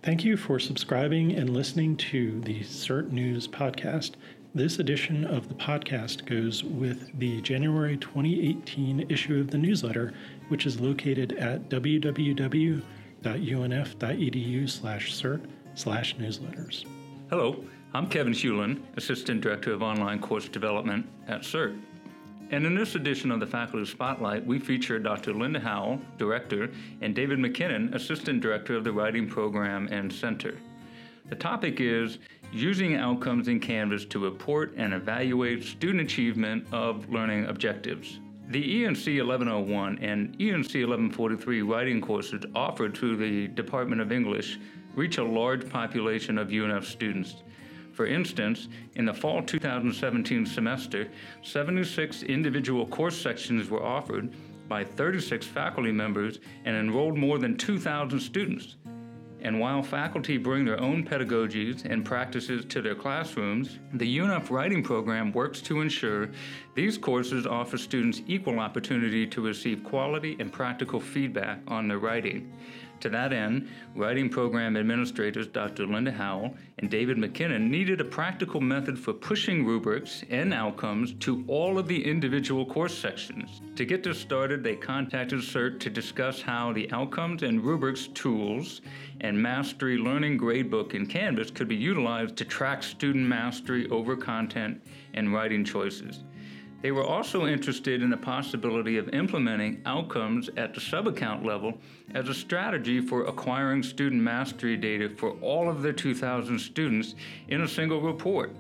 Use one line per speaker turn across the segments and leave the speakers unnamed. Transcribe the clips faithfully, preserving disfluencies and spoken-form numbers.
Thank you for subscribing and listening to the CERT News podcast. This edition of the podcast goes with the January twenty eighteen issue of the newsletter, which is located at www.unf.edu slash cert slash newsletters.
Hello, I'm Kevin Hewlin, Assistant Director of Online Course Development at CERT. And in this edition of the Faculty Spotlight, we feature Doctor Linda Howell, Director, and David McKinnon, Assistant Director of the Writing Program and Center. The topic is using outcomes in Canvas to report and evaluate student achievement of learning objectives. The E N C eleven oh one and E N C eleven forty-three writing courses offered through the Department of English reach a large population of U N F students. For instance, in the fall two thousand seventeen semester, seventy-six individual course sections were offered by thirty-six faculty members and enrolled more than two thousand students. And while faculty bring their own pedagogies and practices to their classrooms, the U N F Writing Program works to ensure these courses offer students equal opportunity to receive quality and practical feedback on their writing. To that end, Writing Program Administrators Doctor Linda Howell and David McKinnon needed a practical method for pushing rubrics and outcomes to all of the individual course sections. To get this started, they contacted CERT to discuss how the outcomes and rubrics tools and Mastery Learning Gradebook in Canvas could be utilized to track student mastery over content and writing choices. They were also interested in the possibility of implementing outcomes at the sub-account level as a strategy for acquiring student mastery data for all of their two thousand students in a single report.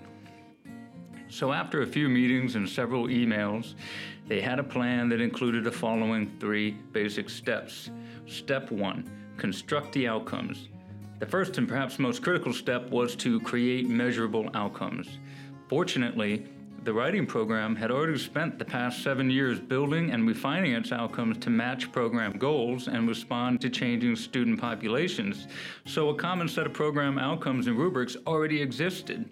So after a few meetings and several emails, they had a plan that included the following three basic steps. Step one, construct the outcomes. The first and perhaps most critical step was to create measurable outcomes. Fortunately, the writing program had already spent the past seven years building and refining its outcomes to match program goals and respond to changing student populations, so a common set of program outcomes and rubrics already existed.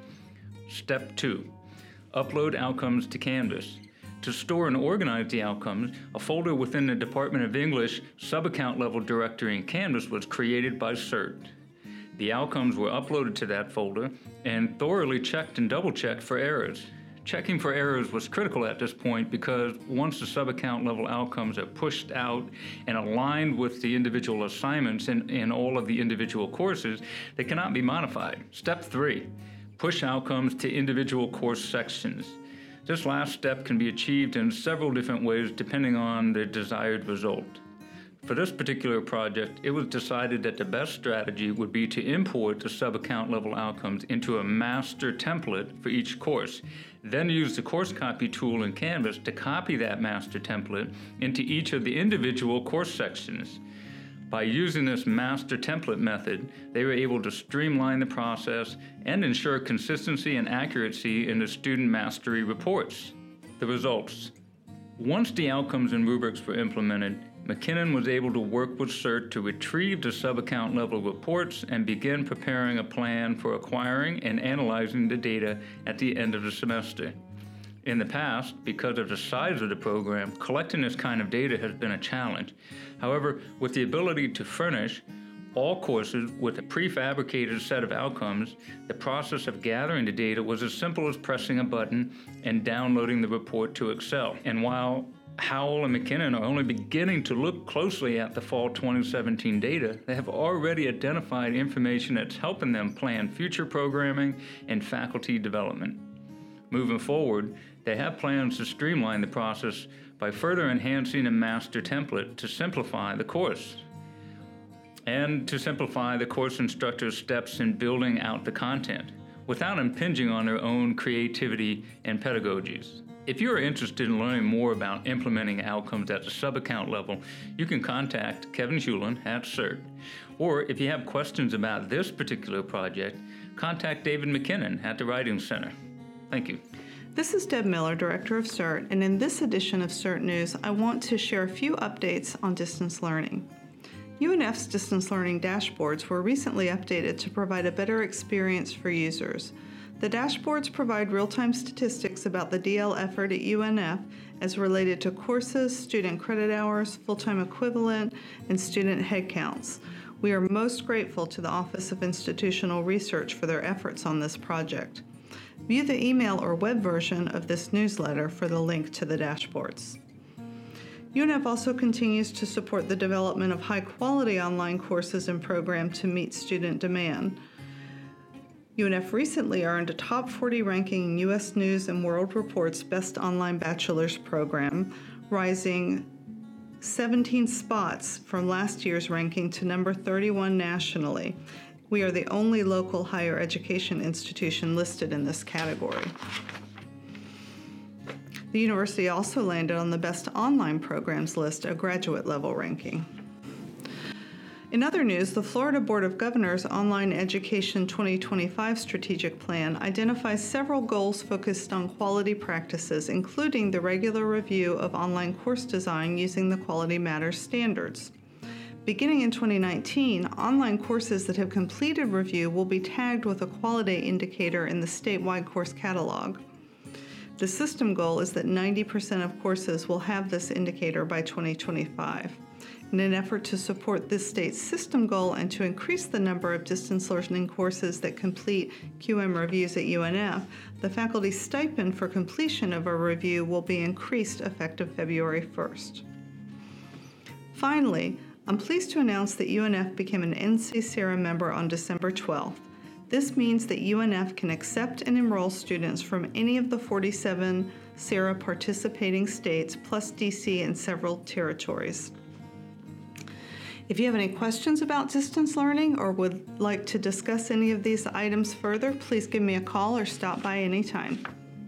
Step two, upload outcomes to Canvas. To store and organize the outcomes, a folder within the Department of English sub-account level directory in Canvas was created by CERT. The outcomes were uploaded to that folder and thoroughly checked and double-checked for errors. Checking for errors was critical at this point because once the sub-account level outcomes are pushed out and aligned with the individual assignments in, in all of the individual courses, they cannot be modified. Step three, push outcomes to individual course sections. This last step can be achieved in several different ways depending on the desired result. For this particular project, it was decided that the best strategy would be to import the sub-account level outcomes into a master template for each course, then use the course copy tool in Canvas to copy that master template into each of the individual course sections. By using this master template method, they were able to streamline the process and ensure consistency and accuracy in the student mastery reports. The results. Once the outcomes and rubrics were implemented, McKinnon was able to work with CERT to retrieve the sub-account level reports and begin preparing a plan for acquiring and analyzing the data at the end of the semester. In the past, because of the size of the program, collecting this kind of data has been a challenge. However, with the ability to furnish all courses with a prefabricated set of outcomes, the process of gathering the data was as simple as pressing a button and downloading the report to Excel. And while Howell and McKinnon are only beginning to look closely at the fall twenty seventeen data, they have already identified information that's helping them plan future programming and faculty development. Moving forward, they have plans to streamline the process by further enhancing a master template to simplify the course and to simplify the course instructor's steps in building out the content without impinging on their own creativity and pedagogies. If you are interested in learning more about implementing outcomes at the sub-account level, you can contact Kevin Hewlin at CERT. Or if you have questions about this particular project, contact David McKinnon at the Writing Center. Thank you.
This is Deb Miller, Director of CERT, and in this edition of CERT News, I want to share a few updates on distance learning. U N F's distance learning dashboards were recently updated to provide a better experience for users. The dashboards provide real-time statistics about the D L effort at U N F as related to courses, student credit hours, full-time equivalent, and student headcounts. We are most grateful to the Office of Institutional Research for their efforts on this project. View the email or web version of this newsletter for the link to the dashboards. U N F also continues to support the development of high-quality online courses and programs to meet student demand. U N F recently earned a top forty ranking in U S News and World Report's Best Online Bachelor's Program, rising seventeen spots from last year's ranking to number thirty-one nationally. We are the only local higher education institution listed in this category. The university also landed on the Best Online Programs list, a graduate level ranking. In other news, the Florida Board of Governors Online Education twenty twenty-five Strategic Plan identifies several goals focused on quality practices, including the regular review of online course design using the Quality Matters standards. Beginning in twenty nineteen, online courses that have completed review will be tagged with a quality indicator in the statewide course catalog. The system goal is that ninety percent of courses will have this indicator by twenty twenty-five. In an effort to support this state's system goal and to increase the number of distance learning courses that complete Q M reviews at U N F, the faculty stipend for completion of a review will be increased effective February first. Finally, I'm pleased to announce that U N F became an N C S E R A member on December twelfth. This means that U N F can accept and enroll students from any of the forty-seven S E R A participating states, plus D C and several territories. If you have any questions about distance learning or would like to discuss any of these items further, please give me a call or stop by anytime.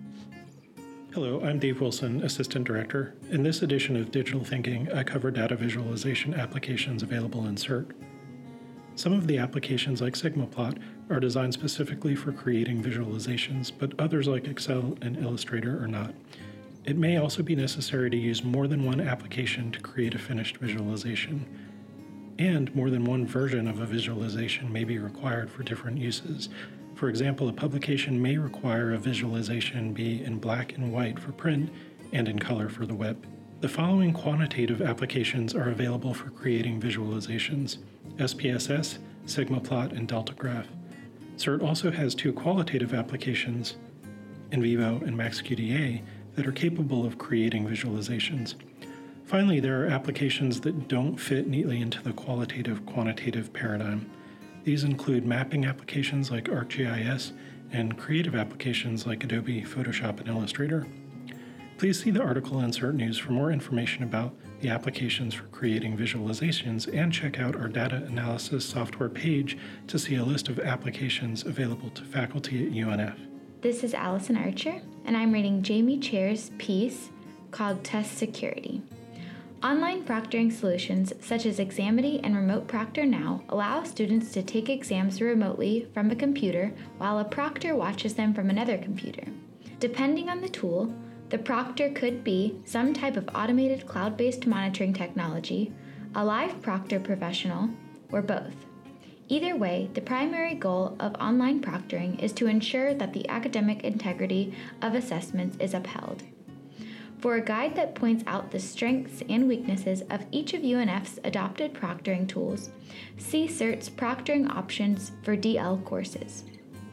Hello, I'm Dave Wilson, Assistant Director. In this edition of Digital Thinking, I cover data visualization applications available in CERT. Some of the applications, like SigmaPlot, are designed specifically for creating visualizations, but others, like Excel and Illustrator, are not. It may also be necessary to use more than one application to create a finished visualization, and more than one version of a visualization may be required for different uses. For example, a publication may require a visualization be in black and white for print and in color for the web. The following quantitative applications are available for creating visualizations: S P S S, SigmaPlot, and Deltagraph. CERT also has two qualitative applications, NVivo and MaxQDA, that are capable of creating visualizations. Finally, there are applications that don't fit neatly into the qualitative-quantitative paradigm. These include mapping applications like ArcGIS and creative applications like Adobe Photoshop and Illustrator. Please see the article in CERT News for more information about the applications for creating visualizations, and check out our data analysis software page to see a list of applications available to faculty at U N F.
This is Allison Archer, and I'm reading Jamie Chair's piece called Test Security. Online proctoring solutions such as Examity and Remote Proctor Now allow students to take exams remotely from a computer while a proctor watches them from another computer. Depending on the tool, the proctor could be some type of automated cloud-based monitoring technology, a live proctor professional, or both. Either way, the primary goal of online proctoring is to ensure that the academic integrity of assessments is upheld. For a guide that points out the strengths and weaknesses of each of U N F's adopted proctoring tools, see CERT's proctoring options for D L courses.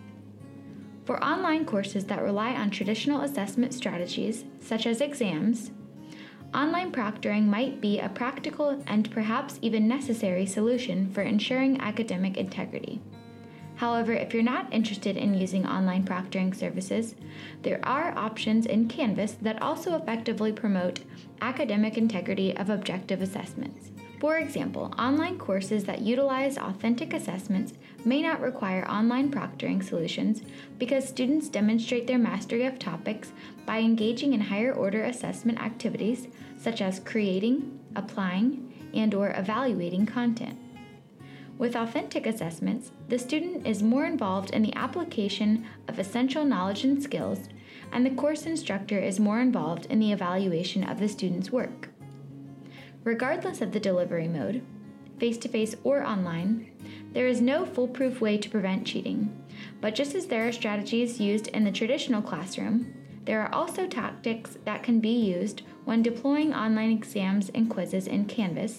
For online courses that rely on traditional assessment strategies, such as exams, online proctoring might be a practical and perhaps even necessary solution for ensuring academic integrity. However, if you're not interested in using online proctoring services, there are options in Canvas that also effectively promote academic integrity of objective assessments. For example, online courses that utilize authentic assessments may not require online proctoring solutions because students demonstrate their mastery of topics by engaging in higher-order assessment activities such as creating, applying, and/or evaluating content. With authentic assessments, the student is more involved in the application of essential knowledge and skills, and the course instructor is more involved in the evaluation of the student's work. Regardless of the delivery mode, face-to-face or online, there is no foolproof way to prevent cheating, but just as there are strategies used in the traditional classroom, there are also tactics that can be used when deploying online exams and quizzes in Canvas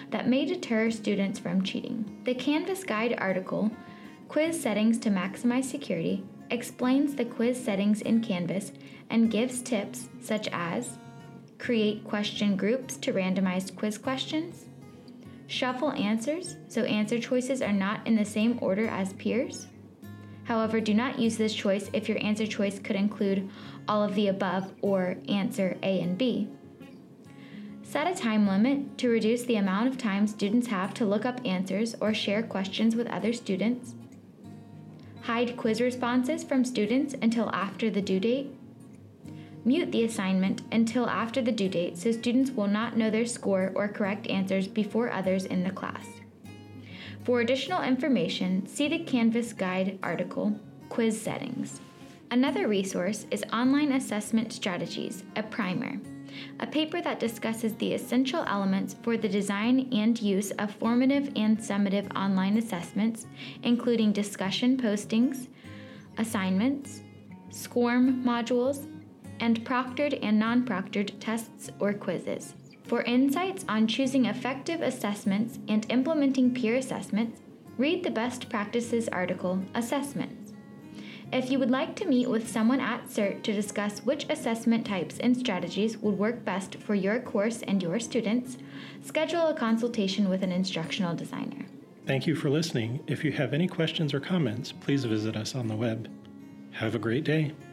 that may deter students from cheating. The Canvas Guide article, Quiz Settings to Maximize Security, explains the quiz settings in Canvas and gives tips such as create question groups to randomized quiz questions, shuffle answers so answer choices are not in the same order as peers. However, do not use this choice if your answer choice could include all of the above or answer A and B. Set a time limit to reduce the amount of time students have to look up answers or share questions with other students. Hide quiz responses from students until after the due date. Mute the assignment until after the due date so students will not know their score or correct answers before others in the class. For additional information, see the Canvas Guide article, Quiz Settings. Another resource is Online Assessment Strategies, a primer, a paper that discusses the essential elements for the design and use of formative and summative online assessments, including discussion postings, assignments, SCORM modules, and proctored and non-proctored tests or quizzes. For insights on choosing effective assessments and implementing peer assessments, read the Best Practices article, Assessments. If you would like to meet with someone at CERT to discuss which assessment types and strategies would work best for your course and your students, schedule a consultation with an instructional designer.
Thank you for listening. If you have any questions or comments, please visit us on the web. Have a great day.